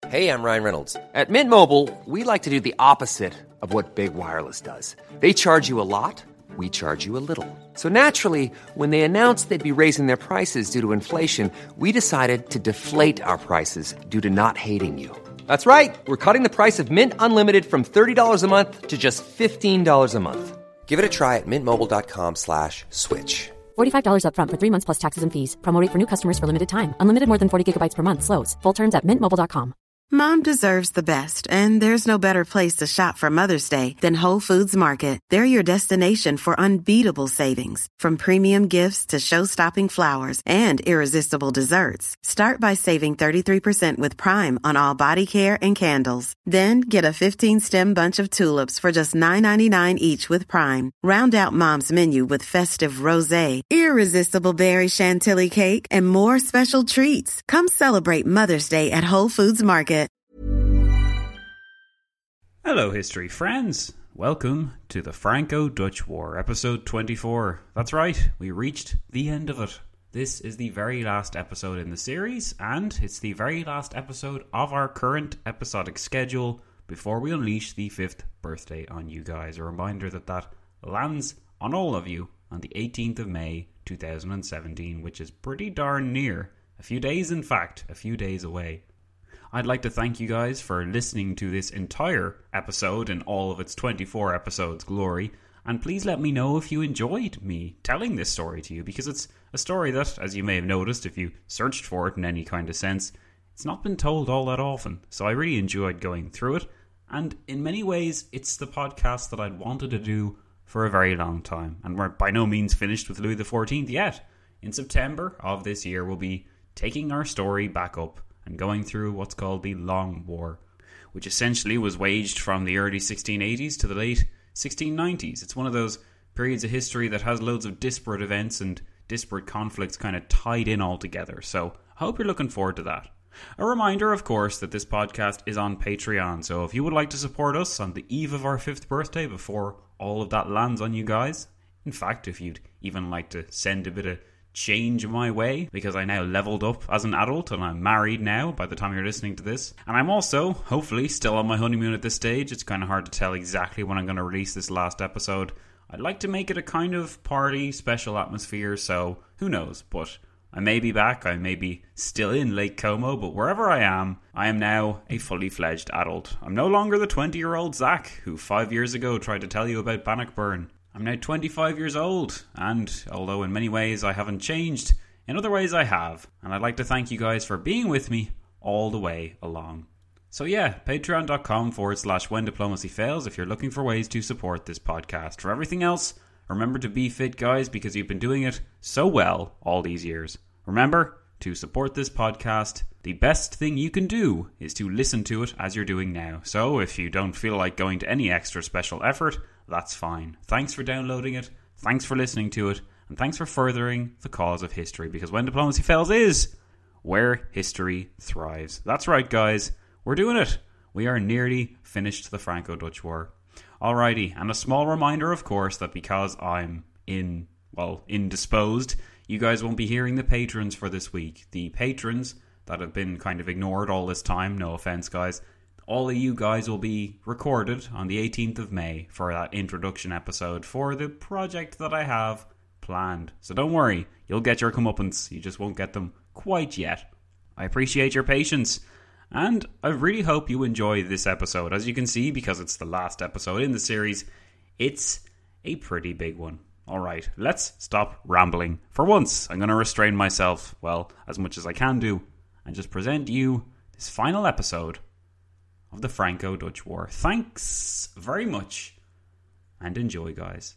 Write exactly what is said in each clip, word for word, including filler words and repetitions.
Hey, I'm Ryan Reynolds. At Mint Mobile, we like to do the opposite of what Big Wireless does. They charge you a lot, we charge you a little. So naturally, when they announced they'd be raising their prices due to inflation, we decided to deflate our prices due to not hating you. That's right. We're cutting the price of Mint Unlimited from thirty dollars a month to just fifteen dollars a month. Give it a try at mintmobile.com slash switch. forty-five dollars up front for three months plus taxes and fees. Promo rate for new customers for limited time. Unlimited more than forty gigabytes per month slows. Full terms at mint mobile dot com. Mom deserves the best, and there's no better place to shop for Mother's Day than Whole Foods Market. They're your destination for unbeatable savings, from premium gifts to show-stopping flowers and irresistible desserts. Start by saving thirty-three percent with Prime on all body care and candles. Then get a fifteen-stem bunch of tulips for just nine ninety-nine each with Prime. Round out Mom's menu with festive rosé, irresistible berry chantilly cake, and more special treats. Come celebrate Mother's Day at Whole Foods Market. Hello, history friends. Welcome to the Franco-Dutch War, episode twenty-four. That's right, we reached the end of it. This is the very last episode in the series, and it's the very last episode of our current episodic schedule before we unleash the fifth birthday on you guys. A reminder that that lands on all of you on the eighteenth of May, two thousand seventeen, which is pretty darn near. A few days, in fact, a few days away. I'd like to thank you guys for listening to this entire episode in all of its twenty-four episodes glory, and please let me know if you enjoyed me telling this story to you, because it's a story that, as you may have noticed if you searched for it in any kind of sense, it's not been told all that often, so I really enjoyed going through it, and in many ways it's the podcast that I'd wanted to do for a very long time, and we're by no means finished with Louis the fourteenth yet. In September of this year we'll be taking our story back up and going through what's called the Long War, which essentially was waged from the early sixteen eighties to the late sixteen nineties. It's one of those periods of history that has loads of disparate events and disparate conflicts kind of tied in all together, so I hope you're looking forward to that. A reminder, of course, that this podcast is on Patreon, so if you would like to support us on the eve of our fifth birthday before all of that lands on you guys, in fact, if you'd even like to send a bit of change my way, because I now leveled up as an adult and I'm married now by the time you're listening to this, and I'm also hopefully still on my honeymoon at this stage. It's kind of hard to tell exactly when I'm going to release this last episode. I'd like to make it a kind of party special atmosphere, so who knows, but I may be back, I may be still in Lake Como, but wherever I am, I am now a fully fledged adult. I'm no longer the twenty year old Zach who five years ago tried to tell you about Bannockburn. I'm now twenty-five years old, and although in many ways I haven't changed, in other ways I have, and I'd like to thank you guys for being with me all the way along. So yeah, patreon.com forward slash when diplomacy fails if you're looking for ways to support this podcast. For everything else, remember to be fit, guys, because you've been doing it so well all these years. Remember, to support this podcast, the best thing you can do is to listen to it as you're doing now. So if you don't feel like going to any extra special effort, that's fine. Thanks for downloading it, thanks for listening to it, and thanks for furthering the cause of history, because When Diplomacy Fails is where history thrives. That's right, guys, we're doing it. We are nearly finished the Franco-Dutch War. Alrighty, and a small reminder, of course, that because I'm in, well, indisposed, you guys won't be hearing the patrons for this week. The patrons that have been kind of ignored all this time, no offense, guys, all of you guys will be recorded on the eighteenth of May for that introduction episode for the project that I have planned. So don't worry, you'll get your comeuppance, you just won't get them quite yet. I appreciate your patience, and I really hope you enjoy this episode. As you can see, because it's the last episode in the series, it's a pretty big one. Alright, let's stop rambling. For once, I'm going to restrain myself, well, as much as I can do, and just present you this final episode of the Franco-Dutch War. Thanks very much, and enjoy, guys.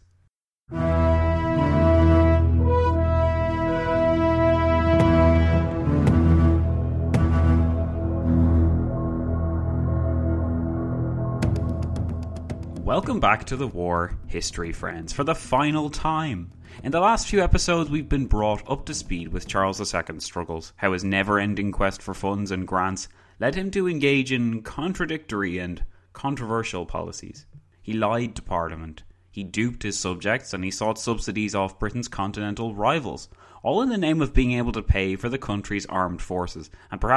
Welcome back to the war, history friends, for the final time. In the last few episodes, we've been brought up to speed with Charles the Second's struggles, how his never-ending quest for funds and grants led him to engage in contradictory and controversial policies. He lied to Parliament, he duped his subjects, and he sought subsidies off Britain's continental rivals, all in the name of being able to pay for the country's armed forces, and perhaps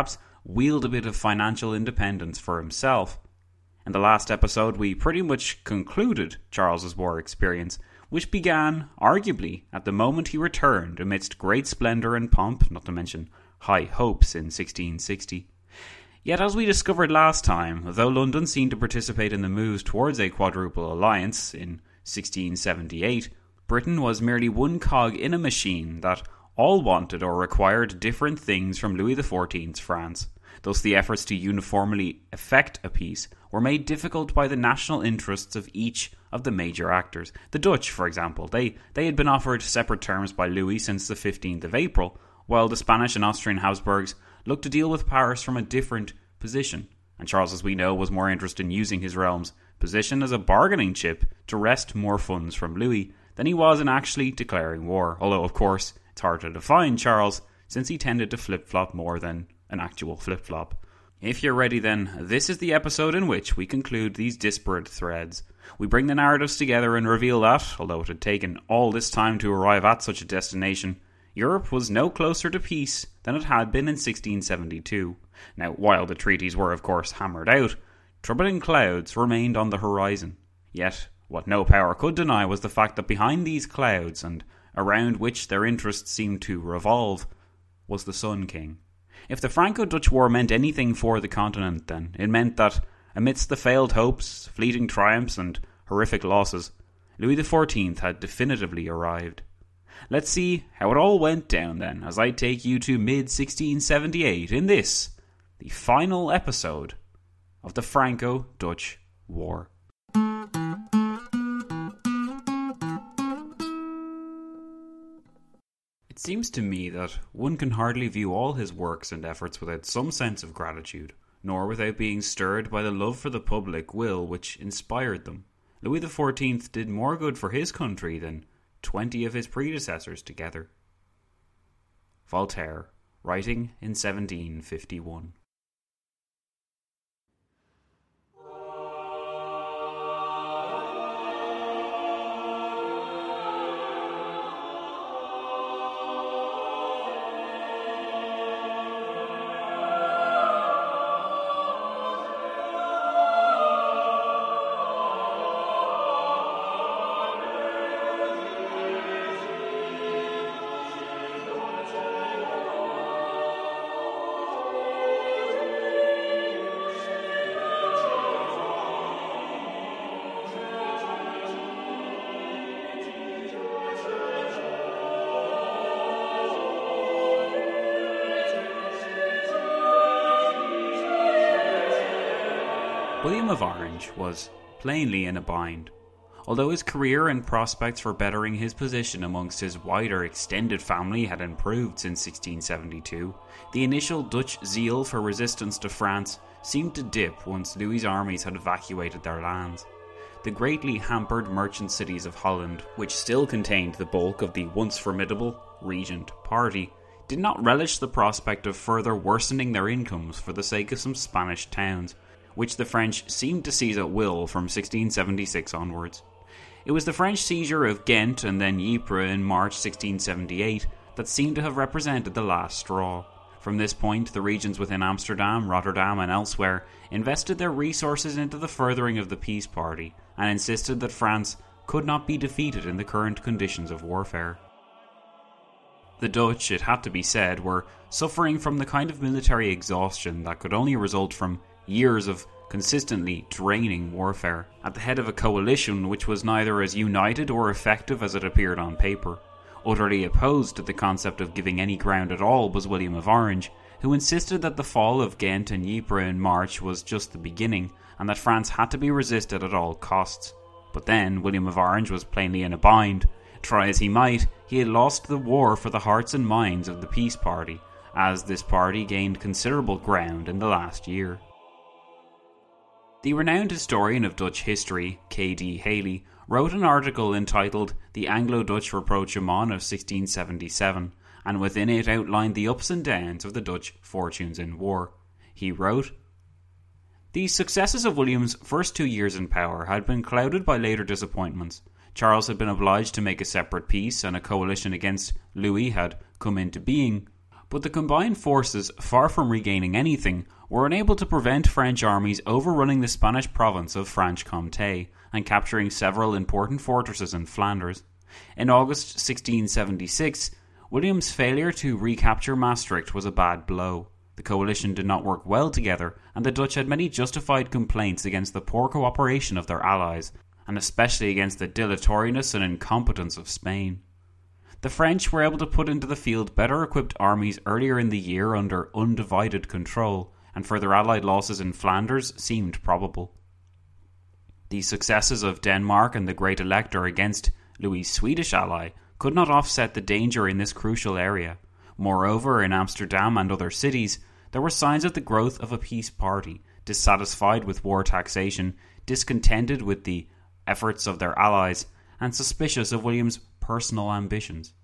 wield a bit of financial independence for himself. In the last episode, we pretty much concluded Charles's war experience, which began, arguably, at the moment he returned amidst great splendour and pomp, not to mention high hopes, in sixteen sixty. Yet, as we discovered last time, though London seemed to participate in the moves towards a quadruple alliance in sixteen seventy-eight, Britain was merely one cog in a machine that all wanted or required different things from Louis the fourteenth's France. Thus the efforts to uniformly effect a peace were made difficult by the national interests of each of the major actors. The Dutch, for example, they, they had been offered separate terms by Louis since the fifteenth of April, while the Spanish and Austrian Habsburgs looked to deal with Paris from a different position. And Charles, as we know, was more interested in using his realm's position as a bargaining chip to wrest more funds from Louis than he was in actually declaring war. Although, of course, it's hard to define Charles, since he tended to flip-flop more than an actual flip-flop. If you're ready then, this is the episode in which we conclude these disparate threads. We bring the narratives together and reveal that, although it had taken all this time to arrive at such a destination, Europe was no closer to peace than it had been in sixteen seventy-two. Now, while the treaties were of course hammered out, troubling clouds remained on the horizon. Yet, what no power could deny was the fact that behind these clouds, and around which their interests seemed to revolve, was the Sun King. If the Franco-Dutch War meant anything for the continent, then it meant that, amidst the failed hopes, fleeting triumphs and horrific losses, Louis the fourteenth had definitively arrived. Let's see how it all went down then, as I take you to mid sixteen seventy-eight in this, the final episode of the Franco-Dutch War. It seems to me that one can hardly view all his works and efforts without some sense of gratitude, nor without being stirred by the love for the public will which inspired them. Louis the fourteenth did more good for his country than twenty of his predecessors together. Voltaire, writing in seventeen fifty-one. William of Orange was plainly in a bind. Although his career and prospects for bettering his position amongst his wider extended family had improved since sixteen seventy-two, the initial Dutch zeal for resistance to France seemed to dip once Louis's armies had evacuated their lands. The greatly hampered merchant cities of Holland, which still contained the bulk of the once formidable Regent party, did not relish the prospect of further worsening their incomes for the sake of some Spanish towns, which the French seemed to seize at will from sixteen seventy-six onwards. It was the French seizure of Ghent and then Ypres in March sixteen seventy-eight that seemed to have represented the last straw. From this point, the regions within Amsterdam, Rotterdam and elsewhere invested their resources into the furthering of the peace party and insisted that France could not be defeated in the current conditions of warfare. The Dutch, it had to be said, were suffering from the kind of military exhaustion that could only result from years of consistently draining warfare, at the head of a coalition which was neither as united or effective as it appeared on paper. Utterly opposed to the concept of giving any ground at all was William of Orange, who insisted that the fall of Ghent and Ypres in March was just the beginning, and that France had to be resisted at all costs. But then, William of Orange was plainly in a bind. Try as he might, he had lost the war for the hearts and minds of the peace party, as this party gained considerable ground in the last year. The renowned historian of Dutch history, K D Haley, wrote an article entitled The Anglo-Dutch Rapprochement of sixteen seventy-seven, and within it outlined the ups and downs of the Dutch fortunes in war. He wrote, "The successes of William's first two years in power had been clouded by later disappointments. Charles had been obliged to make a separate peace, and a coalition against Louis had come into being. But the combined forces, far from regaining anything, were unable to prevent French armies overrunning the Spanish province of Franche-Comté and capturing several important fortresses in Flanders. In August sixteen seventy-six, William's failure to recapture Maastricht was a bad blow. The coalition did not work well together, and the Dutch had many justified complaints against the poor cooperation of their allies, and especially against the dilatoriness and incompetence of Spain. The French were able to put into the field better equipped armies earlier in the year under undivided control, and further Allied losses in Flanders seemed probable. The successes of Denmark and the Great Elector against Louis' Swedish ally could not offset the danger in this crucial area. Moreover, in Amsterdam and other cities, there were signs of the growth of a peace party, dissatisfied with war taxation, discontented with the efforts of their allies, and suspicious of William's personal ambitions.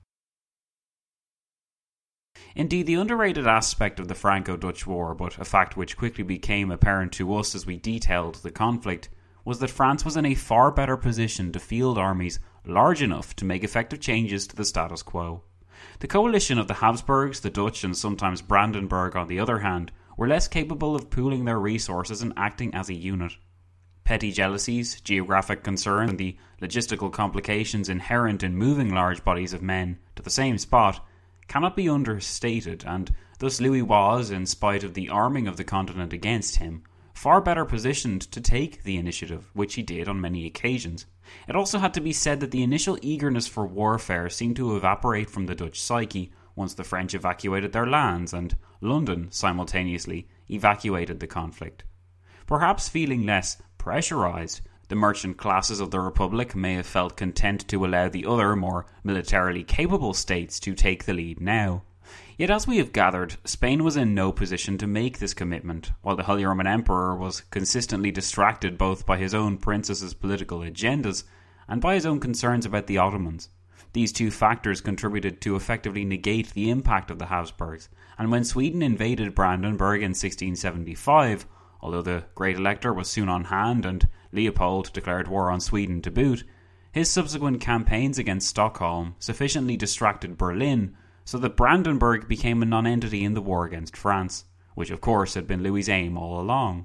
Indeed, the underrated aspect of the Franco-Dutch War, but a fact which quickly became apparent to us as we detailed the conflict, was that France was in a far better position to field armies large enough to make effective changes to the status quo. The coalition of the Habsburgs, the Dutch, and sometimes Brandenburg, on the other hand, were less capable of pooling their resources and acting as a unit. Petty jealousies, geographic concerns, and the logistical complications inherent in moving large bodies of men to the same spot cannot be understated, and thus Louis was, in spite of the arming of the continent against him, far better positioned to take the initiative, which he did on many occasions. It also had to be said that the initial eagerness for warfare seemed to evaporate from the Dutch psyche once the French evacuated their lands and London simultaneously evacuated the conflict. Perhaps feeling less pressurized, the merchant classes of the Republic may have felt content to allow the other, more militarily capable states to take the lead now. Yet as we have gathered, Spain was in no position to make this commitment, while the Holy Roman Emperor was consistently distracted both by his own princess's political agendas and by his own concerns about the Ottomans. These two factors contributed to effectively negate the impact of the Habsburgs, and when Sweden invaded Brandenburg in sixteen seventy-five, although the Great Elector was soon on hand and Leopold declared war on Sweden to boot, his subsequent campaigns against Stockholm sufficiently distracted Berlin so that Brandenburg became a non-entity in the war against France, which of course had been Louis's aim all along.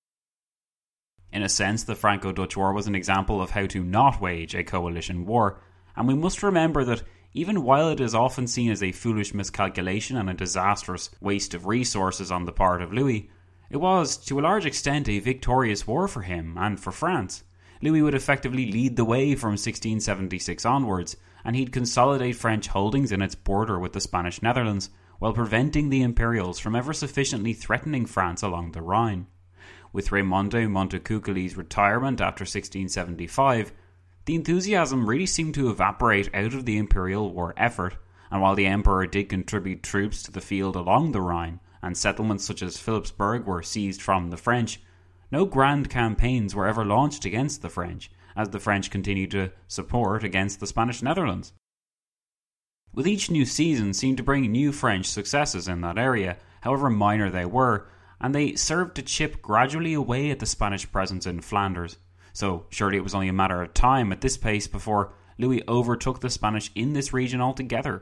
In a sense, the Franco-Dutch War was an example of how to not wage a coalition war, and we must remember that even while it is often seen as a foolish miscalculation and a disastrous waste of resources on the part of Louis, it was, to a large extent, a victorious war for him and for France. Louis would effectively lead the way from sixteen seventy-six onwards, and he'd consolidate French holdings in its border with the Spanish Netherlands, while preventing the Imperials from ever sufficiently threatening France along the Rhine. With Raimondo Montecuccoli's retirement after sixteen seventy-five, the enthusiasm really seemed to evaporate out of the Imperial war effort, and while the Emperor did contribute troops to the field along the Rhine, and settlements such as Philipsburg were seized from the French, no grand campaigns were ever launched against the French, as the French continued to support against the Spanish Netherlands. With each new season seemed to bring new French successes in that area, however minor they were, and they served to chip gradually away at the Spanish presence in Flanders. So surely it was only a matter of time at this pace before Louis overtook the Spanish in this region altogether.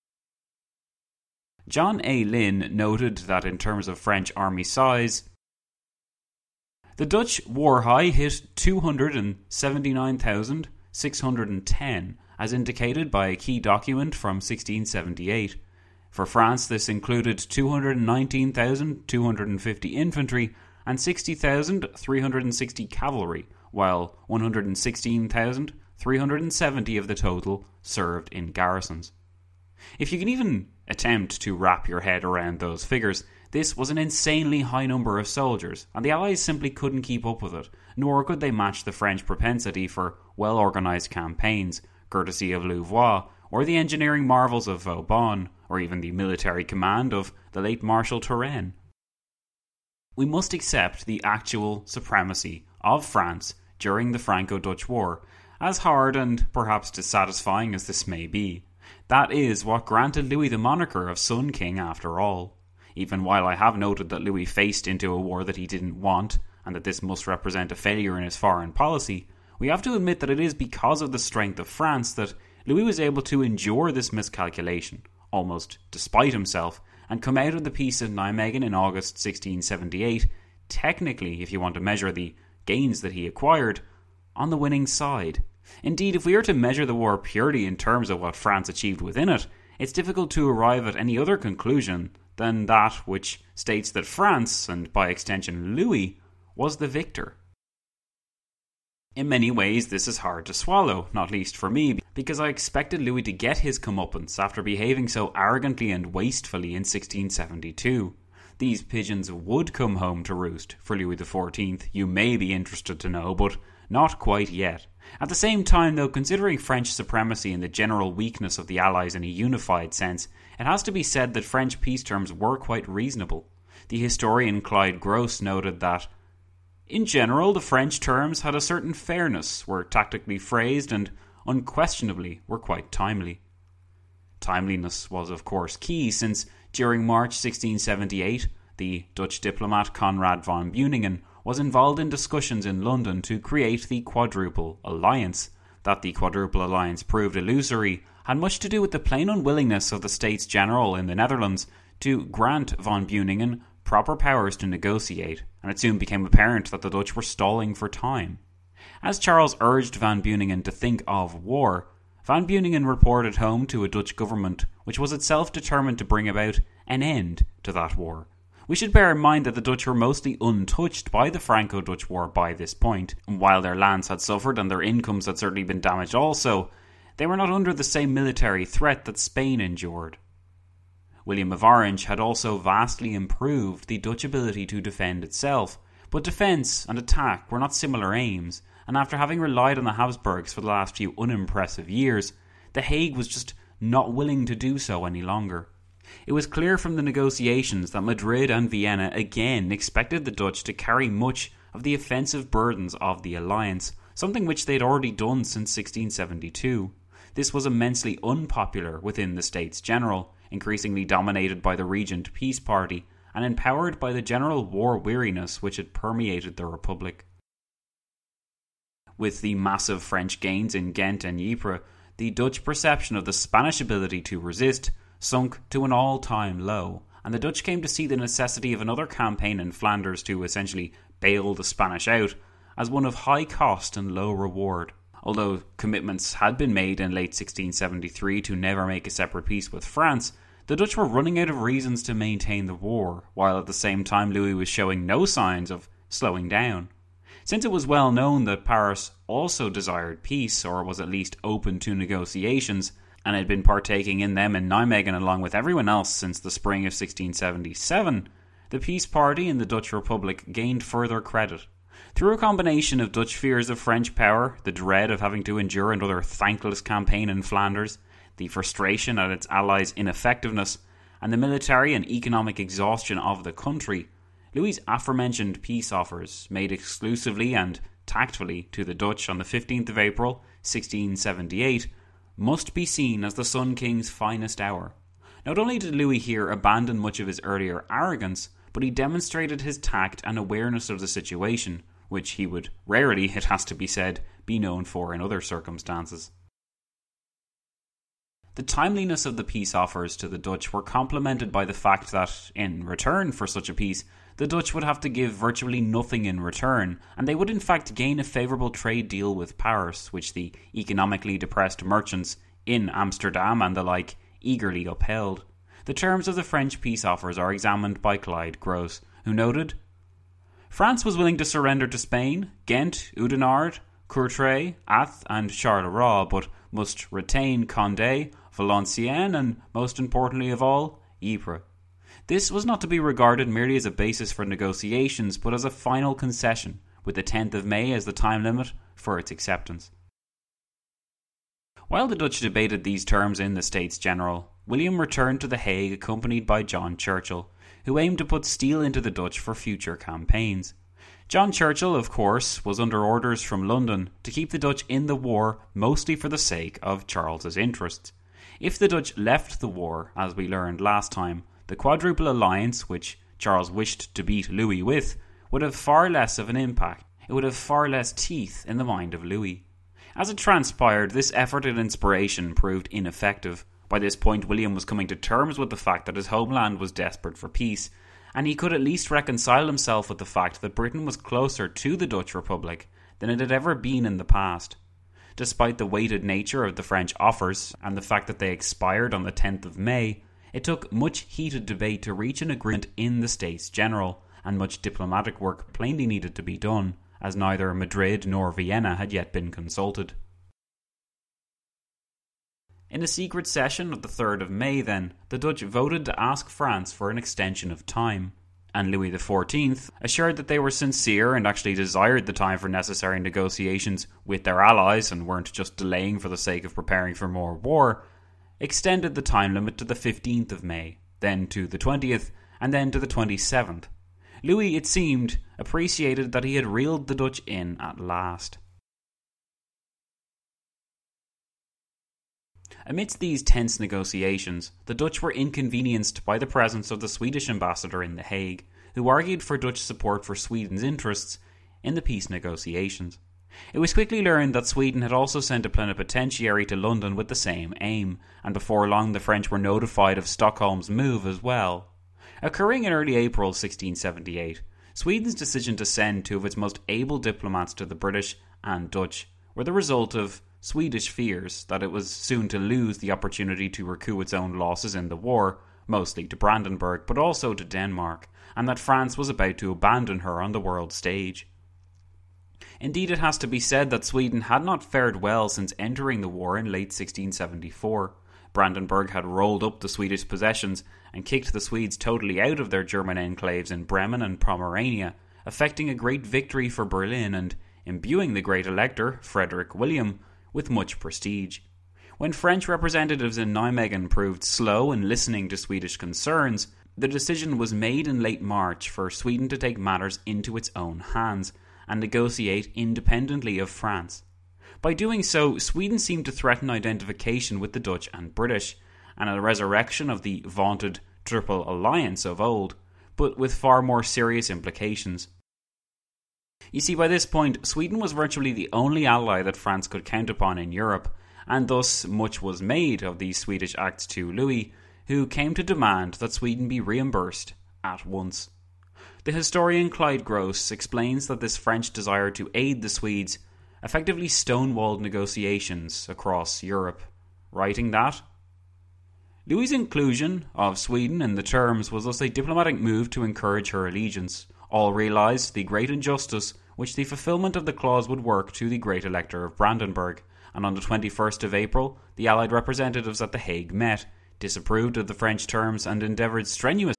John A. Lynn noted that in terms of French army size, the Dutch war high hit two hundred seventy-nine thousand six hundred ten, as indicated by a key document from sixteen seventy-eight. For France, this included two hundred nineteen thousand two hundred fifty infantry and sixty thousand three hundred sixty cavalry, while one hundred sixteen thousand three hundred seventy of the total served in garrisons. If you can even attempt to wrap your head around those figures, this was an insanely high number of soldiers, and the Allies simply couldn't keep up with it, nor could they match the French propensity for well-organised campaigns, courtesy of Louvois, or the engineering marvels of Vauban, or even the military command of the late Marshal Turenne. We must accept the actual supremacy of France during the Franco-Dutch War, as hard and perhaps dissatisfying as this may be. That is what granted Louis the moniker of Sun King after all. Even while I have noted that Louis faced into a war that he didn't want, and that this must represent a failure in his foreign policy, we have to admit that it is because of the strength of France that Louis was able to endure this miscalculation, almost despite himself, and come out of the Peace of Nijmegen in August sixteen seventy-eight, technically, if you want to measure the gains that he acquired, on the winning side. Indeed, if we are to measure the war purely in terms of what France achieved within it, it's difficult to arrive at any other conclusion than that which states that France, and by extension Louis, was the victor. In many ways, this is hard to swallow, not least for me, because I expected Louis to get his comeuppance after behaving so arrogantly and wastefully in sixteen seventy-two. These pigeons would come home to roost for Louis the fourteenth, you may be interested to know, but not quite yet. At the same time, though, considering French supremacy and the general weakness of the Allies in a unified sense, it has to be said that French peace terms were quite reasonable. The historian Clyde Gross noted that, in general, the French terms had a certain fairness, were tactically phrased, and unquestionably were quite timely. Timeliness was, of course, key, since during March sixteen seventy-eight, the Dutch diplomat Conrad von Beuningen was involved in discussions in London to create the Quadruple Alliance. That the Quadruple Alliance proved illusory had much to do with the plain unwillingness of the States General in the Netherlands to grant von Beuningen proper powers to negotiate, and it soon became apparent that the Dutch were stalling for time. As Charles urged von Beuningen to think of war, von Beuningen reported home to a Dutch government which was itself determined to bring about an end to that war. We should bear in mind that the Dutch were mostly untouched by the Franco-Dutch War by this point, and while their lands had suffered and their incomes had certainly been damaged also, they were not under the same military threat that Spain endured. William of Orange had also vastly improved the Dutch ability to defend itself, but defence and attack were not similar aims, and after having relied on the Habsburgs for the last few unimpressive years, The Hague was just not willing to do so any longer. It was clear from the negotiations that Madrid and Vienna again expected the Dutch to carry much of the offensive burdens of the alliance, something which they had already done since sixteen seventy-two. This was immensely unpopular within the States General, increasingly dominated by the Regent Peace Party, and empowered by the general war weariness which had permeated the Republic. With the massive French gains in Ghent and Ypres, the Dutch perception of the Spanish ability to resist sunk to an all-time low, and the Dutch came to see the necessity of another campaign in Flanders to essentially bail the Spanish out as one of high cost and low reward. Although commitments had been made in late sixteen seventy-three to never make a separate peace with France, the Dutch were running out of reasons to maintain the war, while at the same time Louis was showing no signs of slowing down. Since it was well known that Paris also desired peace, or was at least open to negotiations, and had been partaking in them in Nijmegen along with everyone else since the spring of sixteen seventy-seven, the Peace Party in the Dutch Republic gained further credit. Through a combination of Dutch fears of French power, the dread of having to endure another thankless campaign in Flanders, the frustration at its allies' ineffectiveness, and the military and economic exhaustion of the country, Louis' aforementioned peace offers, made exclusively and tactfully to the Dutch on the fifteenth of April, sixteen seventy-eight, must be seen as the Sun King's finest hour. Not only did Louis here abandon much of his earlier arrogance, but he demonstrated his tact and awareness of the situation, which he would rarely, it has to be said, be known for in other circumstances. The timeliness of the peace offers to the Dutch were complemented by the fact that, in return for such a peace, the Dutch would have to give virtually nothing in return, and they would in fact gain a favourable trade deal with Paris, which the economically depressed merchants in Amsterdam and the like eagerly upheld. The terms of the French peace offers are examined by Clyde Gross, who noted, France was willing to surrender to Spain, Ghent, Oudenarde, Courtrai, Ath and Charleroi, but must retain Condé, Valenciennes, and, most importantly of all, Ypres. This was not to be regarded merely as a basis for negotiations, but as a final concession, with the tenth of May as the time limit for its acceptance. While the Dutch debated these terms in the States General, William returned to The Hague accompanied by John Churchill, who aimed to put steel into the Dutch for future campaigns. John Churchill, of course, was under orders from London to keep the Dutch in the war mostly for the sake of Charles's interests. If the Dutch left the war, as we learned last time, the Quadruple Alliance, which Charles wished to beat Louis with, would have far less of an impact. It would have far less teeth in the mind of Louis. As it transpired, this effort at inspiration proved ineffective. By this point, William was coming to terms with the fact that his homeland was desperate for peace, and he could at least reconcile himself with the fact that Britain was closer to the Dutch Republic than it had ever been in the past. Despite the weighted nature of the French offers and the fact that they expired on the tenth of May, it took much heated debate to reach an agreement in the States General, and much diplomatic work plainly needed to be done, as neither Madrid nor Vienna had yet been consulted. In a secret session of the third of May, then, the Dutch voted to ask France for an extension of time, and Louis the fourteenth, assured that they were sincere and actually desired the time for necessary negotiations with their allies and weren't just delaying for the sake of preparing for more war, extended the time limit to the fifteenth of May, then to the twentieth, and then to the twenty-seventh. Louis, it seemed, appreciated that he had reeled the Dutch in at last. Amidst these tense negotiations, the Dutch were inconvenienced by the presence of the Swedish ambassador in The Hague, who argued for Dutch support for Sweden's interests in the peace negotiations. It was quickly learned that Sweden had also sent a plenipotentiary to London with the same aim, and before long the French were notified of Stockholm's move as well. Occurring in early April sixteen seventy-eight, Sweden's decision to send two of its most able diplomats to the British and Dutch were the result of Swedish fears that it was soon to lose the opportunity to recoup its own losses in the war, mostly to Brandenburg but also to Denmark, and that France was about to abandon her on the world stage. Indeed, it has to be said that Sweden had not fared well since entering the war in late sixteen seventy-four. Brandenburg had rolled up the Swedish possessions and kicked the Swedes totally out of their German enclaves in Bremen and Pomerania, effecting a great victory for Berlin and imbuing the great elector, Frederick William, with much prestige. When French representatives in Nijmegen proved slow in listening to Swedish concerns, the decision was made in late March for Sweden to take matters into its own hands and negotiate independently of France. By doing so, Sweden seemed to threaten identification with the Dutch and British, and a resurrection of the vaunted Triple Alliance of old, but with far more serious implications. You see, by this point, Sweden was virtually the only ally that France could count upon in Europe, and thus much was made of these Swedish acts to Louis, who came to demand that Sweden be reimbursed at once. The historian Clyde Gross explains that this French desire to aid the Swedes effectively stonewalled negotiations across Europe, writing that Louis' inclusion of Sweden in the terms was thus a diplomatic move to encourage her allegiance. All realised the great injustice which the fulfilment of the clause would work to the great elector of Brandenburg, and on the twenty-first of April, the Allied representatives at The Hague met, disapproved of the French terms, and endeavoured strenuously.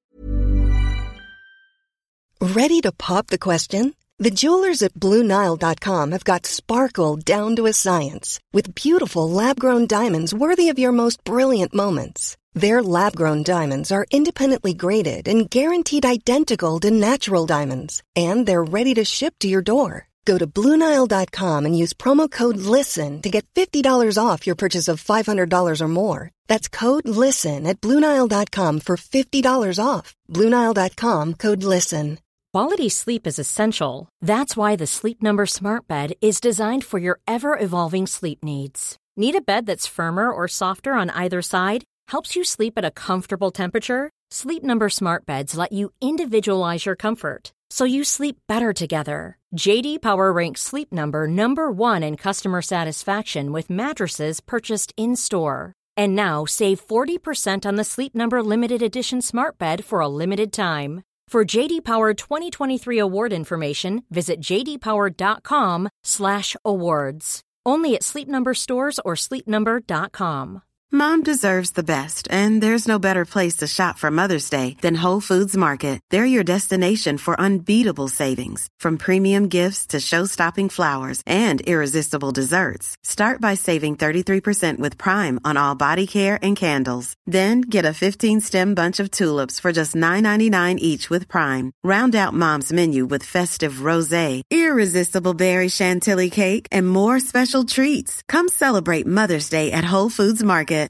Ready to pop the question? The jewelers at Blue Nile dot com have got sparkle down to a science with beautiful lab-grown diamonds worthy of your most brilliant moments. Their lab-grown diamonds are independently graded and guaranteed identical to natural diamonds, and they're ready to ship to your door. Go to Blue Nile dot com and use promo code LISTEN to get fifty dollars off your purchase of five hundred dollars or more. That's code LISTEN at Blue Nile dot com for fifty dollars off. Blue Nile dot com, code LISTEN. Quality sleep is essential. That's why the Sleep Number Smart Bed is designed for your ever-evolving sleep needs. Need a bed that's firmer or softer on either side? Helps you sleep at a comfortable temperature? Sleep Number Smart Beds let you individualize your comfort, so you sleep better together. J D Power ranks Sleep Number number one in customer satisfaction with mattresses purchased in-store. And now, save forty percent on the Sleep Number Limited Edition Smart Bed for a limited time. For J D Power twenty twenty-three award information, visit j d power dot com slash awards. Only at Sleep Number stores or sleep number dot com. Mom deserves the best, and there's no better place to shop for Mother's Day than Whole Foods Market. They're your destination for unbeatable savings, from premium gifts to show-stopping flowers and irresistible desserts. Start by saving thirty-three percent with Prime on all body care and candles. Then get a fifteen-stem bunch of tulips for just nine ninety-nine each with Prime. Round out Mom's menu with festive rosé, irresistible berry chantilly cake, and more special treats. Come celebrate Mother's Day at Whole Foods Market.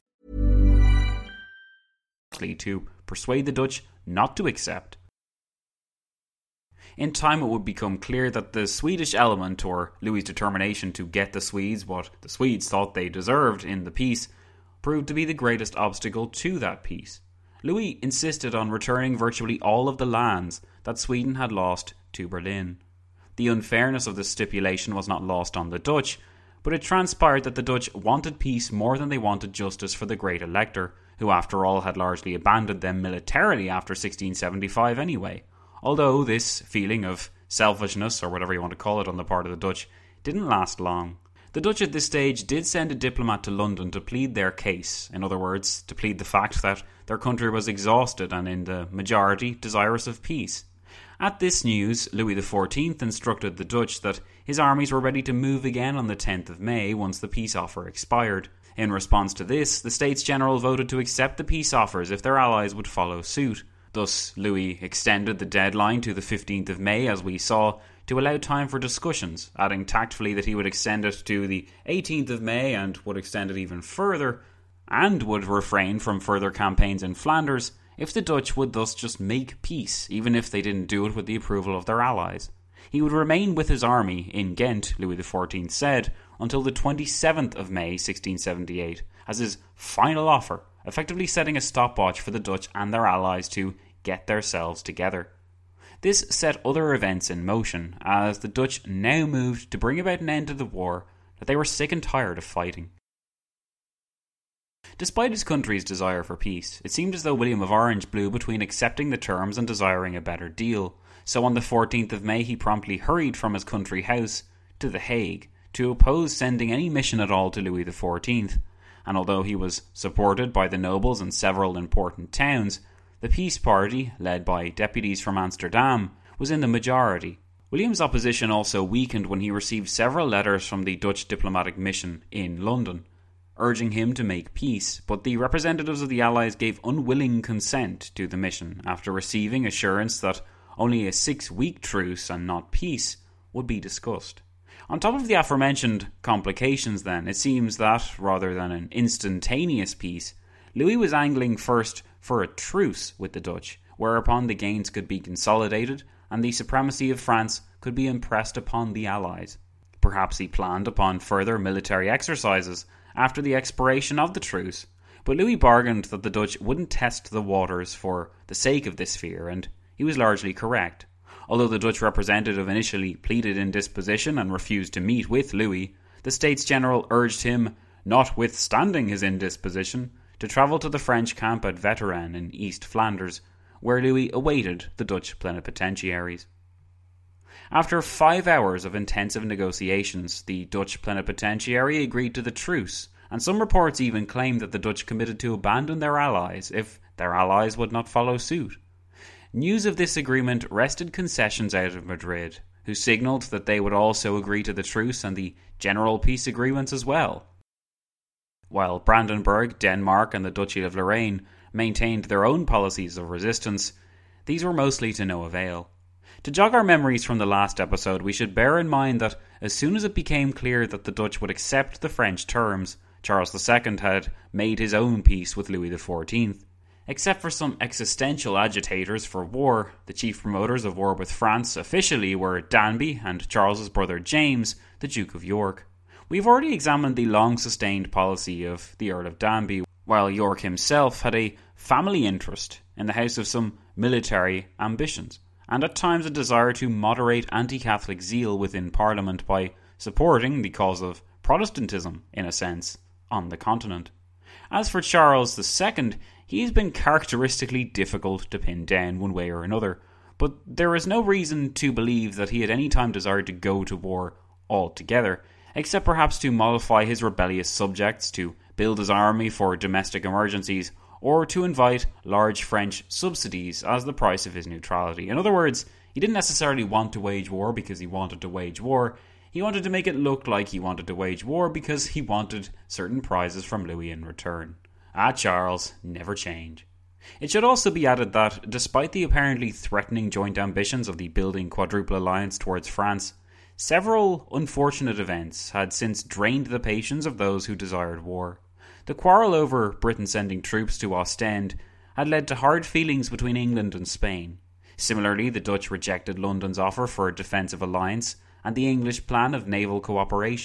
To persuade the Dutch not to accept. In time, it would become clear that the Swedish element, or Louis' determination to get the Swedes what the Swedes thought they deserved in the peace, proved to be the greatest obstacle to that peace. Louis insisted on returning virtually all of the lands that Sweden had lost to Berlin. The unfairness of this stipulation was not lost on the Dutch, but it transpired that the Dutch wanted peace more than they wanted justice for the Great Elector, who after all had largely abandoned them militarily after sixteen seventy-five anyway. Although this feeling of selfishness, or whatever you want to call it, on the part of the Dutch didn't last long. The Dutch at this stage did send a diplomat to London to plead their case, in other words, to plead the fact that their country was exhausted and in the majority desirous of peace. At this news, Louis the fourteenth instructed the Dutch that his armies were ready to move again on the tenth of May once the peace offer expired. In response to this, the States General voted to accept the peace offers if their allies would follow suit. Thus, Louis extended the deadline to the fifteenth of May, as we saw, to allow time for discussions, adding tactfully that he would extend it to the eighteenth of May and would extend it even further, and would refrain from further campaigns in Flanders if the Dutch would thus just make peace, even if they didn't do it with the approval of their allies. He would remain with his army in Ghent, Louis the fourteenth said, until the twenty-seventh of May sixteen seventy-eight, as his final offer, effectively setting a stopwatch for the Dutch and their allies to get themselves together. This set other events in motion, as the Dutch now moved to bring about an end to the war that they were sick and tired of fighting. Despite his country's desire for peace, it seemed as though William of Orange blew between accepting the terms and desiring a better deal. So on the fourteenth of May he promptly hurried from his country house to The Hague to oppose sending any mission at all to Louis the fourteenth, and although he was supported by the nobles in several important towns, the peace party, led by deputies from Amsterdam, was in the majority. William's opposition also weakened when he received several letters from the Dutch diplomatic mission in London, urging him to make peace, but the representatives of the Allies gave unwilling consent to the mission after receiving assurance that only a six-week truce and not peace would be discussed. On top of the aforementioned complications then, it seems that, rather than an instantaneous peace, Louis was angling first for a truce with the Dutch, whereupon the gains could be consolidated and the supremacy of France could be impressed upon the Allies. Perhaps he planned upon further military exercises after the expiration of the truce, but Louis bargained that the Dutch wouldn't test the waters for the sake of this fear, and he was largely correct. Although the Dutch representative initially pleaded indisposition and refused to meet with Louis, the States General urged him, notwithstanding his indisposition, to travel to the French camp at Veteren in East Flanders, where Louis awaited the Dutch plenipotentiaries. After five hours of intensive negotiations, the Dutch plenipotentiary agreed to the truce, and some reports even claimed that the Dutch committed to abandon their allies if their allies would not follow suit. News of this agreement wrested concessions out of Madrid, who signalled that they would also agree to the truce and the general peace agreements as well. While Brandenburg, Denmark and the Duchy of Lorraine maintained their own policies of resistance, these were mostly to no avail. To jog our memories from the last episode, we should bear in mind that as soon as it became clear that the Dutch would accept the French terms, Charles the Second had made his own peace with Louis the fourteenth. Except for some existential agitators for war, the chief promoters of war with France officially were Danby and Charles's brother James, the Duke of York. We've already examined the long-sustained policy of the Earl of Danby, while York himself had a family interest in the house of some military ambitions, and at times a desire to moderate anti-Catholic zeal within Parliament by supporting the cause of Protestantism, in a sense, on the continent. As for Charles the Second, he has been characteristically difficult to pin down one way or another, but there is no reason to believe that he at any time desired to go to war altogether, except perhaps to mollify his rebellious subjects, to build his army for domestic emergencies, or to invite large French subsidies as the price of his neutrality. In other words, he didn't necessarily want to wage war because he wanted to wage war. He wanted to make it look like he wanted to wage war because he wanted certain prizes from Louis in return. Ah, Charles, never change. It should also be added that, despite the apparently threatening joint ambitions of the building quadruple alliance towards France, several unfortunate events had since drained the patience of those who desired war. The quarrel over Britain sending troops to Ostend had led to hard feelings between England and Spain. Similarly, the Dutch rejected London's offer for a defensive alliance and the English plan of naval cooperation.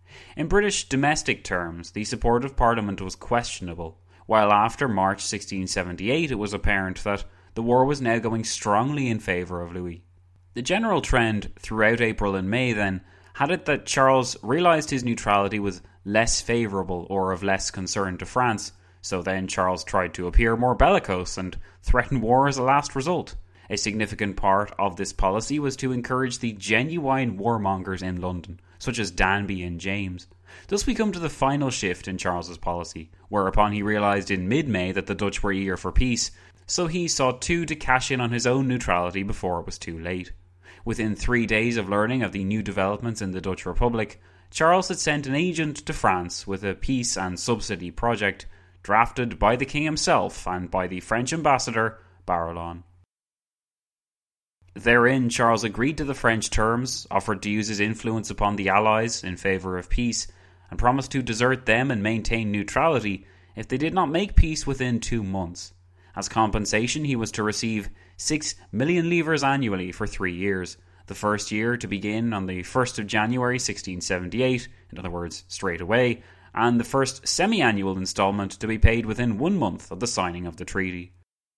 In British domestic terms, the support of Parliament was questionable, while after March sixteen seventy-eight it was apparent that the war was now going strongly in favour of Louis. The general trend throughout April and May then had it that Charles realised his neutrality was less favourable or of less concern to France, so then Charles tried to appear more bellicose and threaten war as a last result. A significant part of this policy was to encourage the genuine warmongers in London, such as Danby and James. Thus we come to the final shift in Charles's policy, whereupon he realised in mid-May that the Dutch were eager for peace, so he sought to to cash in on his own neutrality before it was too late. Within three days of learning of the new developments in the Dutch Republic, Charles had sent an agent to France with a peace and subsidy project drafted by the king himself and by the French ambassador, Barillon. Therein, Charles agreed to the French terms, offered to use his influence upon the Allies in favour of peace, and promised to desert them and maintain neutrality if they did not make peace within two months. As compensation, he was to receive six million livres annually for three years, the first year to begin on the first of January sixteen seventy-eight, in other words, straight away, and the first semi-annual instalment to be paid within one month of the signing of the treaty.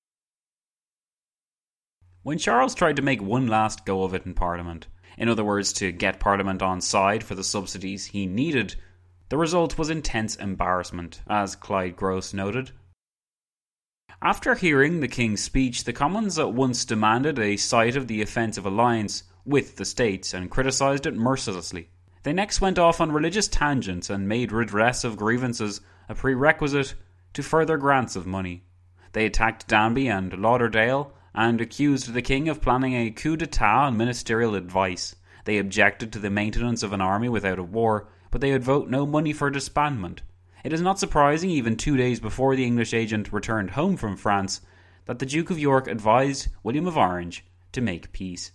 When Charles tried to make one last go of it in Parliament, in other words to get Parliament on side for the subsidies he needed, the result was intense embarrassment, as Clyde Gross noted. After hearing the King's speech, the Commons at once demanded a sight of the offensive alliance with the States and criticised it mercilessly. They next went off on religious tangents and made redress of grievances a prerequisite to further grants of money. They attacked Danby and Lauderdale and accused the King of planning a coup d'etat on ministerial advice. They objected to the maintenance of an army without a war, but they would vote no money for disbandment. It is not surprising, even two days before the English agent returned home from France, that the Duke of York advised William of Orange to make peace.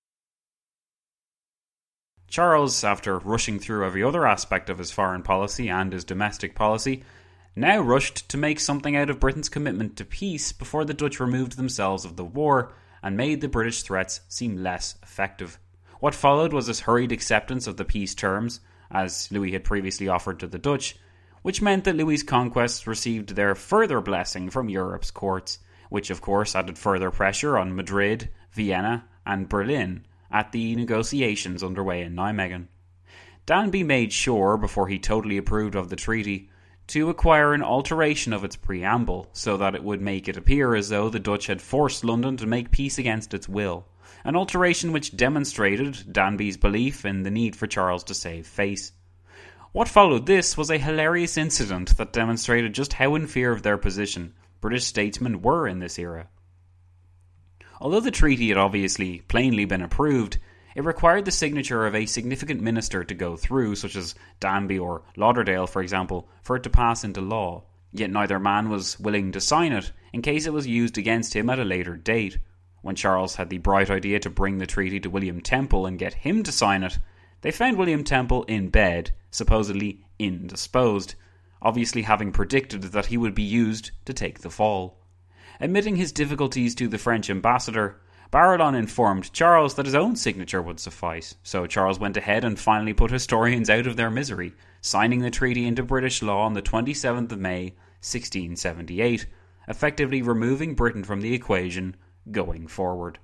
Charles, after rushing through every other aspect of his foreign policy and his domestic policy, now rushed to make something out of Britain's commitment to peace before the Dutch removed themselves of the war and made the British threats seem less effective. What followed was his hurried acceptance of the peace terms, as Louis had previously offered to the Dutch, which meant that Louis's conquests received their further blessing from Europe's courts, which of course added further pressure on Madrid, Vienna and Berlin at the negotiations underway in Nijmegen. Danby made sure, before he totally approved of the treaty, to acquire an alteration of its preamble so that it would make it appear as though the Dutch had forced London to make peace against its will, an alteration which demonstrated Danby's belief in the need for Charles to save face. What followed this was a hilarious incident that demonstrated just how in fear of their position British statesmen were in this era. Although the treaty had obviously plainly been approved, it required the signature of a significant minister to go through, such as Danby or Lauderdale, for example, for it to pass into law. Yet neither man was willing to sign it, in case it was used against him at a later date. When Charles had the bright idea to bring the treaty to William Temple and get him to sign it, they found William Temple in bed, supposedly indisposed, obviously having predicted that he would be used to take the fall. Admitting his difficulties to the French ambassador, Barillon informed Charles that his own signature would suffice, so Charles went ahead and finally put historians out of their misery, signing the treaty into British law on the twenty-seventh of May, sixteen seventy-eight, effectively removing Britain from the equation going forward.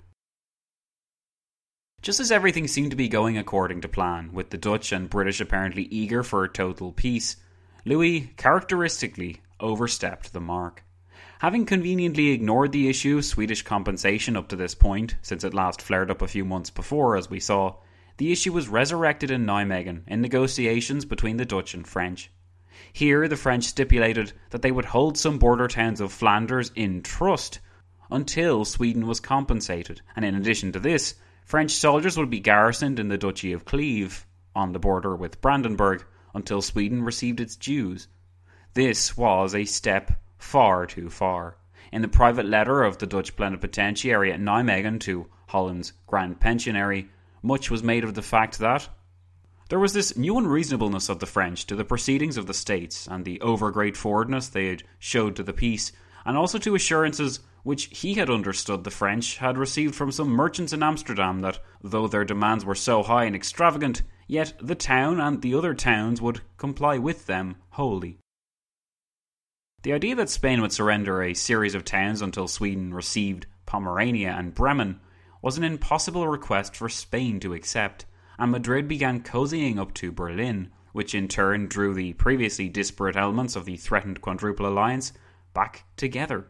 Just as everything seemed to be going according to plan, with the Dutch and British apparently eager for total peace, Louis characteristically overstepped the mark. Having conveniently ignored the issue of Swedish compensation up to this point, since it last flared up a few months before, as we saw, the issue was resurrected in Nijmegen in negotiations between the Dutch and French. Here, the French stipulated that they would hold some border towns of Flanders in trust until Sweden was compensated, and in addition to this, French soldiers would be garrisoned in the Duchy of Cleve, on the border with Brandenburg, until Sweden received its dues. This was a step far too far. In the private letter of the Dutch plenipotentiary at Nijmegen to Holland's Grand Pensionary, much was made of the fact that there was this new unreasonableness of the French to the proceedings of the States and the over-great forwardness they had showed to the peace, and also to assurances which he had understood the French had received from some merchants in Amsterdam that, though their demands were so high and extravagant, yet the town and the other towns would comply with them wholly. The idea that Spain would surrender a series of towns until Sweden received Pomerania and Bremen was an impossible request for Spain to accept, and Madrid began cozying up to Berlin, which in turn drew the previously disparate elements of the threatened Quadruple Alliance back together.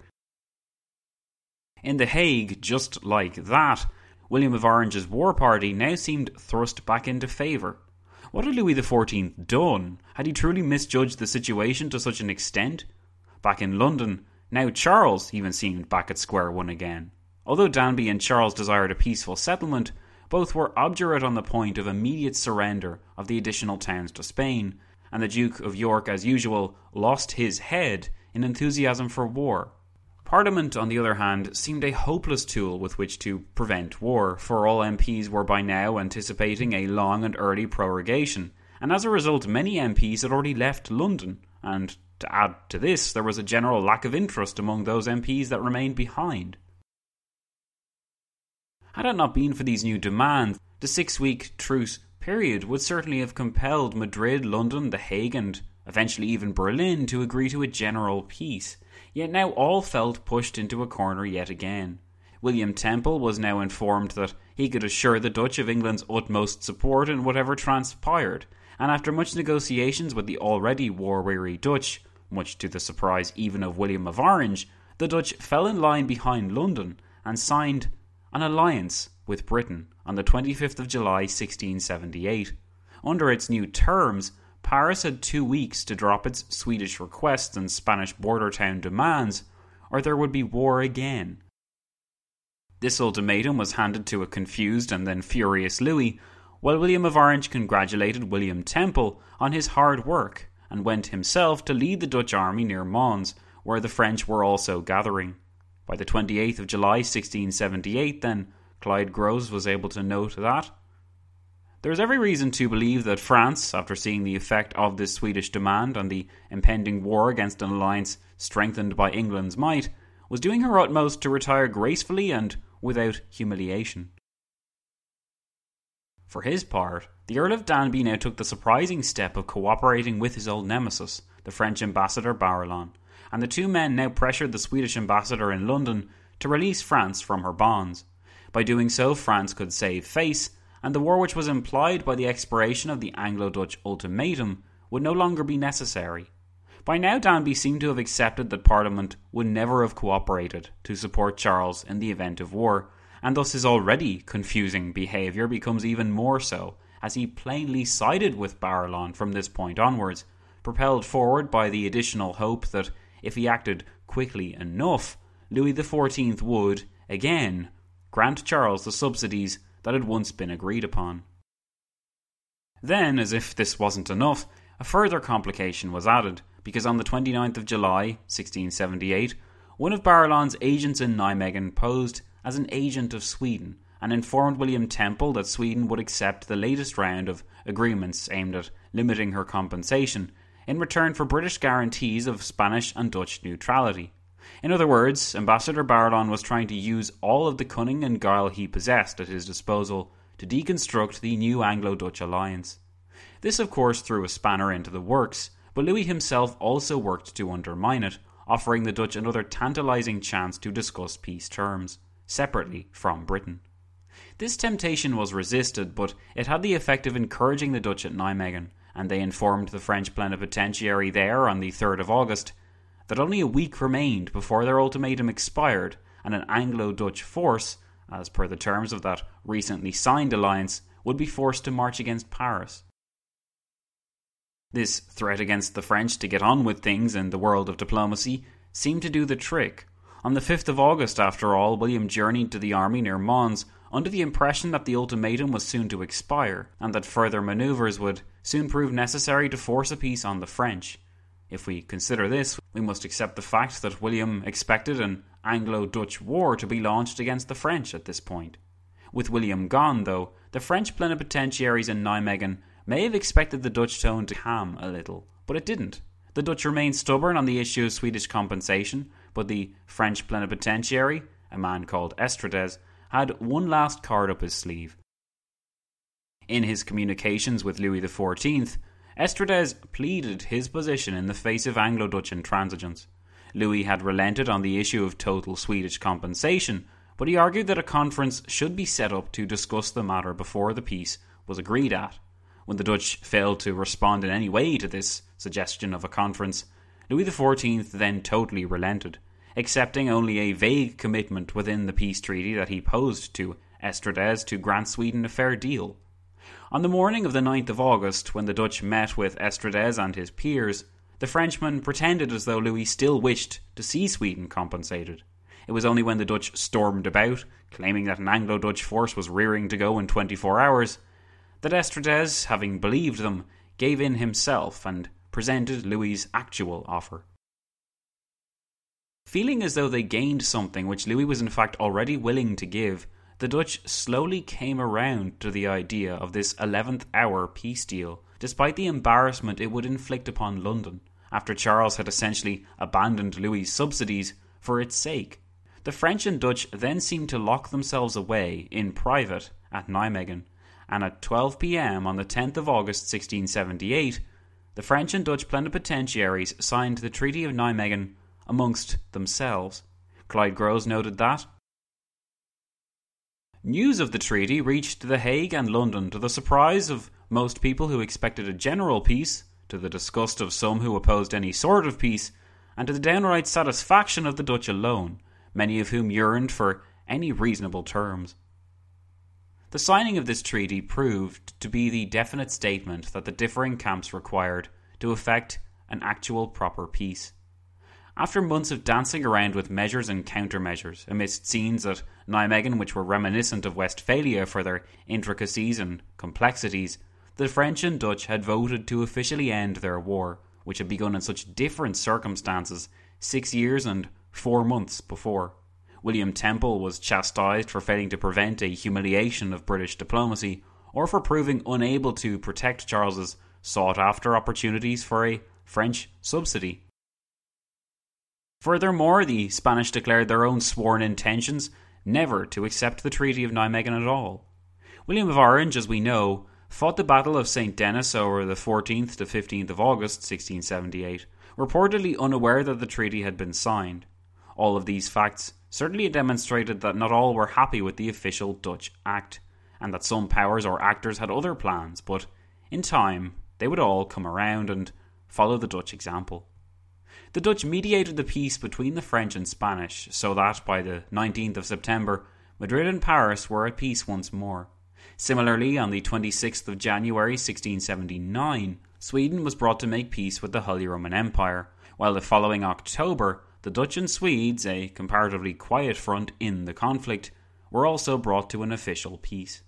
In The Hague, just like that, William of Orange's war party now seemed thrust back into favour. What had Louis the fourteenth done? Had he truly misjudged the situation to such an extent? Back in London, now Charles even seemed back at square one again. Although Danby and Charles desired a peaceful settlement, both were obdurate on the point of immediate surrender of the additional towns to Spain, and the Duke of York, as usual, lost his head in enthusiasm for war. Parliament, on the other hand, seemed a hopeless tool with which to prevent war, for all M Ps were by now anticipating a long and early prorogation, and as a result many M Ps had already left London, and to add to this, there was a general lack of interest among those M Ps that remained behind. Had it not been for these new demands, the six-week truce period would certainly have compelled Madrid, London, The Hague, and eventually even Berlin to agree to a general peace. Yet now all felt pushed into a corner yet again. William Temple was now informed that he could assure the Dutch of England's utmost support in whatever transpired, and after much negotiations with the already war-weary Dutch, much to the surprise even of William of Orange, the Dutch fell in line behind London and signed an alliance with Britain on the twenty-fifth of July sixteen seventy-eight. Under its new terms, Paris had two weeks to drop its Swedish requests and Spanish border town demands, or there would be war again. This ultimatum was handed to a confused and then furious Louis, while William of Orange congratulated William Temple on his hard work and went himself to lead the Dutch army near Mons, where the French were also gathering. By the twenty-eighth of July sixteen seventy-eight, then, Clyde Groves was able to note that there is every reason to believe that France, after seeing the effect of this Swedish demand on the impending war against an alliance strengthened by England's might, was doing her utmost to retire gracefully and without humiliation. For his part, the Earl of Danby now took the surprising step of cooperating with his old nemesis, the French ambassador Barillon, and the two men now pressured the Swedish ambassador in London to release France from her bonds. By doing so, France could save face, and the war which was implied by the expiration of the Anglo-Dutch ultimatum would no longer be necessary. By now Danby seemed to have accepted that Parliament would never have cooperated to support Charles in the event of war, and thus his already confusing behaviour becomes even more so, as he plainly sided with Barillon from this point onwards, propelled forward by the additional hope that if he acted quickly enough, Louis the fourteenth would, again, grant Charles the subsidies that had once been agreed upon. Then, as if this wasn't enough, a further complication was added, because on the twenty-ninth of July, sixteen seventy-eight, one of Barillon's agents in Nijmegen posed as an agent of Sweden, and informed William Temple that Sweden would accept the latest round of agreements aimed at limiting her compensation, in return for British guarantees of Spanish and Dutch neutrality. In other words, Ambassador Barillon was trying to use all of the cunning and guile he possessed at his disposal to deconstruct the new Anglo-Dutch alliance. This of course threw a spanner into the works, but Louis himself also worked to undermine it, offering the Dutch another tantalising chance to discuss peace terms, separately from Britain. This temptation was resisted, but it had the effect of encouraging the Dutch at Nijmegen, and they informed the French plenipotentiary there on the third of August that only a week remained before their ultimatum expired, and an Anglo-Dutch force, as per the terms of that recently signed alliance, would be forced to march against Paris. This threat against the French to get on with things in the world of diplomacy seemed to do the trick. On the fifth of August, after all, William journeyed to the army near Mons under the impression that the ultimatum was soon to expire, and that further manoeuvres would soon prove necessary to force a peace on the French. If we consider this, we must accept the fact that William expected an Anglo-Dutch war to be launched against the French at this point. With William gone, though, the French plenipotentiaries in Nijmegen may have expected the Dutch tone to calm a little, but it didn't. The Dutch remained stubborn on the issue of Swedish compensation, but the French plenipotentiary, a man called Estradez, had one last card up his sleeve. In his communications with Louis the fourteenth, Estradés pleaded his position in the face of Anglo-Dutch intransigence. Louis had relented on the issue of total Swedish compensation, but he argued that a conference should be set up to discuss the matter before the peace was agreed at. When the Dutch failed to respond in any way to this suggestion of a conference, Louis the fourteenth then totally relented, accepting only a vague commitment within the peace treaty that he posed to Estradés to grant Sweden a fair deal. On the morning of the ninth of August, when the Dutch met with Estradés and his peers, the Frenchman pretended as though Louis still wished to see Sweden compensated. It was only when the Dutch stormed about, claiming that an Anglo-Dutch force was rearing to go in twenty-four hours, that Estradés, having believed them, gave in himself and presented Louis's actual offer. Feeling as though they gained something which Louis was in fact already willing to give, the Dutch slowly came around to the idea of this eleventh hour peace deal, despite the embarrassment it would inflict upon London, after Charles had essentially abandoned Louis's subsidies for its sake. The French and Dutch then seemed to lock themselves away in private at Nijmegen, and at twelve p.m. on the tenth of August sixteen seventy-eight, the French and Dutch plenipotentiaries signed the Treaty of Nijmegen amongst themselves. Clyde Groves noted that news of the treaty reached The Hague and London to the surprise of most people who expected a general peace, to the disgust of some who opposed any sort of peace, and to the downright satisfaction of the Dutch alone, many of whom yearned for any reasonable terms. The signing of this treaty proved to be the definite statement that the differing camps required to effect an actual proper peace. After months of dancing around with measures and countermeasures, amidst scenes at Nijmegen which were reminiscent of Westphalia for their intricacies and complexities, the French and Dutch had voted to officially end their war, which had begun in such different circumstances six years and four months before. William Temple was chastised for failing to prevent a humiliation of British diplomacy, or for proving unable to protect Charles's sought-after opportunities for a French subsidy. Furthermore, the Spanish declared their own sworn intentions never to accept the Treaty of Nijmegen at all. William of Orange, as we know, fought the Battle of Saint Denis over the fourteenth to fifteenth of August sixteen seventy-eight, reportedly unaware that the treaty had been signed. All of these facts certainly demonstrated that not all were happy with the official Dutch act, and that some powers or actors had other plans, but in time they would all come around and follow the Dutch example. The Dutch mediated the peace between the French and Spanish, so that by the nineteenth of September, Madrid and Paris were at peace once more. Similarly, on the twenty-sixth of January sixteen seventy-nine, Sweden was brought to make peace with the Holy Roman Empire, while the following October, the Dutch and Swedes, a comparatively quiet front in the conflict, were also brought to an official peace.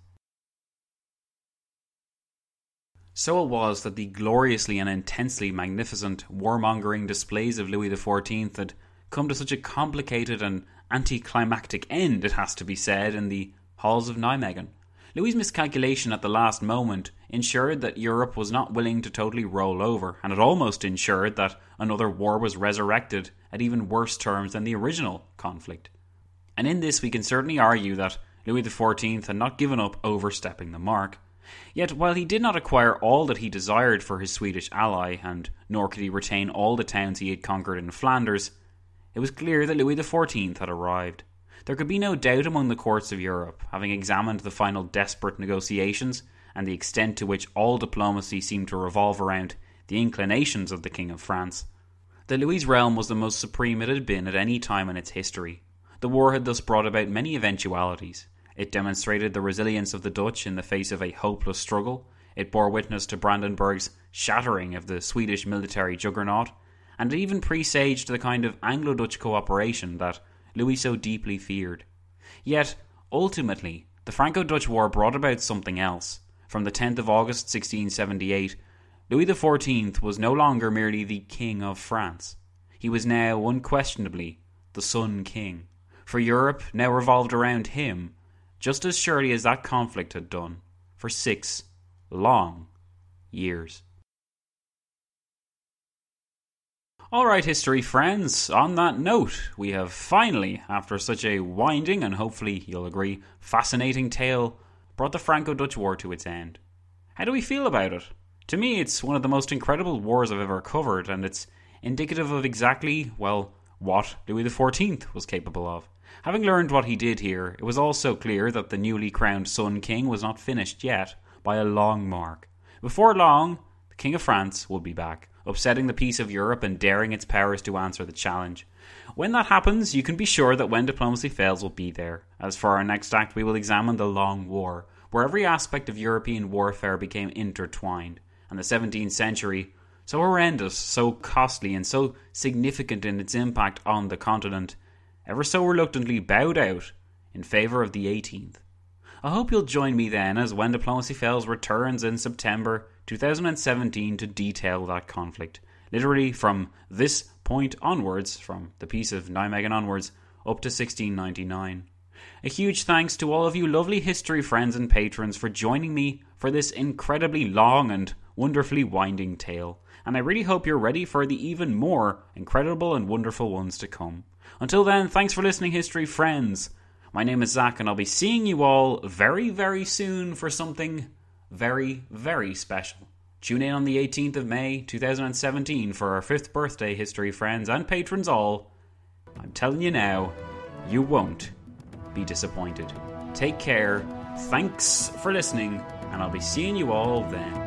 So it was that the gloriously and intensely magnificent warmongering displays of Louis the fourteenth had come to such a complicated and anticlimactic end, it has to be said, in the halls of Nijmegen. Louis's miscalculation at the last moment ensured that Europe was not willing to totally roll over, and it almost ensured that another war was resurrected at even worse terms than the original conflict. And in this we can certainly argue that Louis the fourteenth had not given up overstepping the mark. Yet while he did not acquire all that he desired for his Swedish ally, and nor could he retain all the towns he had conquered in Flanders, it was clear that Louis the fourteenth had arrived. There could be no doubt among the courts of Europe, having examined the final desperate negotiations and the extent to which all diplomacy seemed to revolve around the inclinations of the King of France, that Louis's realm was the most supreme it had been at any time in its history. The war had thus brought about many eventualities. It demonstrated the resilience of the Dutch in the face of a hopeless struggle. It bore witness to Brandenburg's shattering of the Swedish military juggernaut, and it even presaged the kind of Anglo-Dutch cooperation that Louis so deeply feared. Yet, ultimately, the Franco-Dutch War brought about something else. From the tenth of August sixteen seventy-eight, Louis the fourteenth was no longer merely the King of France. He was now unquestionably the Sun King, for Europe now revolved around him, just as surely as that conflict had done for six long years. Alright, history friends, on that note, we have finally, after such a winding and hopefully, you'll agree, fascinating tale, brought the Franco-Dutch War to its end. How do we feel about it? To me, it's one of the most incredible wars I've ever covered, and it's indicative of exactly, well, what Louis the fourteenth was capable of. Having learned what he did here, it was also clear that the newly crowned Sun King was not finished yet, by a long mark. Before long, the King of France will be back, upsetting the peace of Europe and daring its powers to answer the challenge. When that happens, you can be sure that When Diplomacy Fails will be there. As for our next act, we will examine the Long War, where every aspect of European warfare became intertwined, and the seventeenth century, so horrendous, so costly, and so significant in its impact on the continent, ever so reluctantly bowed out in favour of the eighteenth. I hope you'll join me then as When Diplomacy Fails returns in September two thousand seventeen to detail that conflict, literally from this point onwards, from the Peace of Nijmegen onwards, up to sixteen ninety-nine. A huge thanks to all of you lovely history friends and patrons for joining me for this incredibly long and wonderfully winding tale, and I really hope you're ready for the even more incredible and wonderful ones to come. Until then, thanks for listening, history friends. My name is Zach, and I'll be seeing you all very, very soon for something very, very special. Tune in on the eighteenth of May, two thousand seventeen for our fifth birthday, history friends and patrons all. I'm telling you now, you won't be disappointed. Take care, thanks for listening, and I'll be seeing you all then.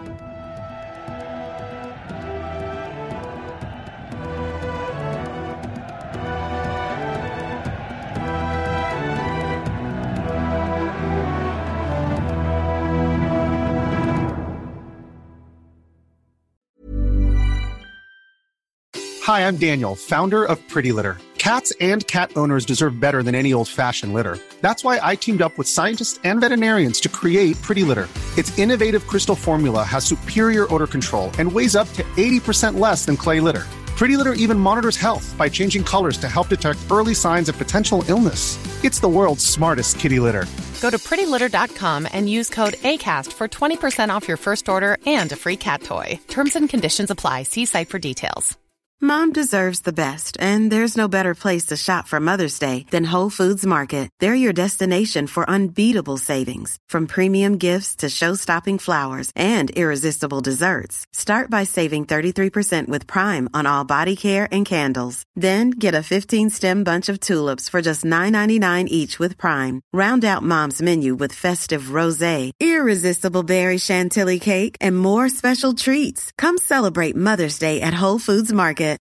Hi, I'm Daniel, founder of Pretty Litter. Cats and cat owners deserve better than any old-fashioned litter. That's why I teamed up with scientists and veterinarians to create Pretty Litter. Its innovative crystal formula has superior odor control and weighs up to eighty percent less than clay litter. Pretty Litter even monitors health by changing colors to help detect early signs of potential illness. It's the world's smartest kitty litter. Go to pretty litter dot com and use code ACAST for twenty percent off your first order and a free cat toy. Terms and conditions apply. See site for details. Mom deserves the best, and there's no better place to shop for Mother's Day than Whole Foods Market. They're your destination for unbeatable savings, from premium gifts to show-stopping flowers and irresistible desserts. Start by saving thirty-three percent with Prime on all body care and candles. Then get a fifteen-stem bunch of tulips for just nine ninety-nine each with Prime. Round out Mom's menu with festive rosé, irresistible berry chantilly cake, and more special treats. Come celebrate Mother's Day at Whole Foods Market.